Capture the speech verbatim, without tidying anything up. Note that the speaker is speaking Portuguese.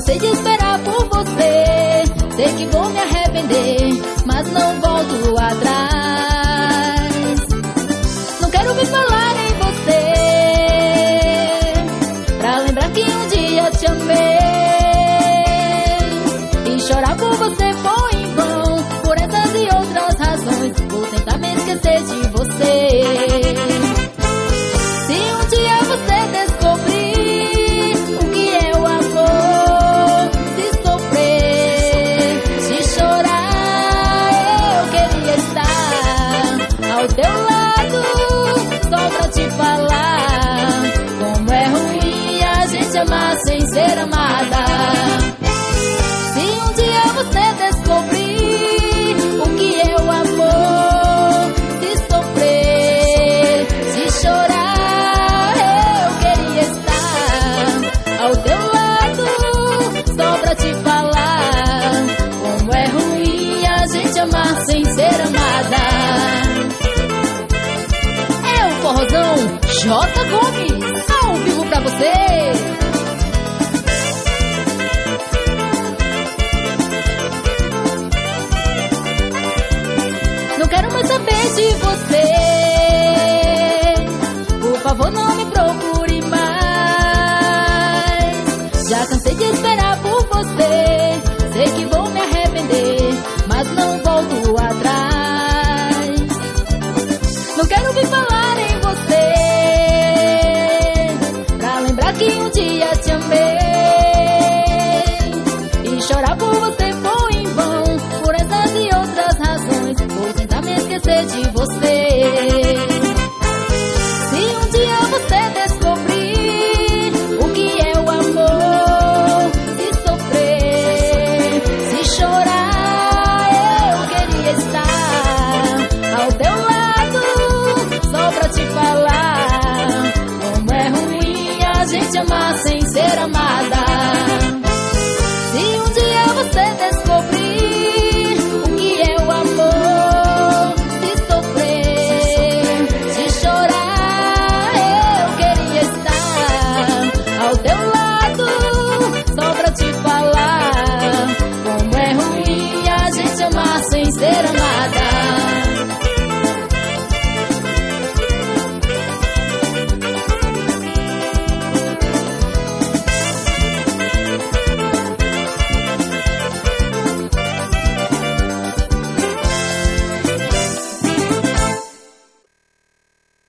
cansei de esperar por você. Sei que vou me arrepender, mas não volto atrás. Não quero me falar em você, pra lembrar que um dia te amei. E chorar por você foi em vão, por essas e outras razões. Vou tentar me esquecer de você. Se um dia você descobrir o que é o amor, se sofrer, se chorar, eu queria estar ao teu lado, só pra te falar como é ruim a gente amar sem ser amada. Se um dia você descobrir o que é o amor, se sofrer, se chorar, eu queria estar ao teu lado, só pra te falar como é ruim a gente amar sem ser amada. É o forrozão J. Gomes, ao vivo pra você. Não quero mais saber de você, por favor não me procure mais. Já cansei de esperar por você, sei que vou me arrepender, mas não volto atrás. Não quero vir falar em você, pra lembrar que um dia te amei. E chorar por você foi em vão, por essas e outras razões. Vou tentar me esquecer de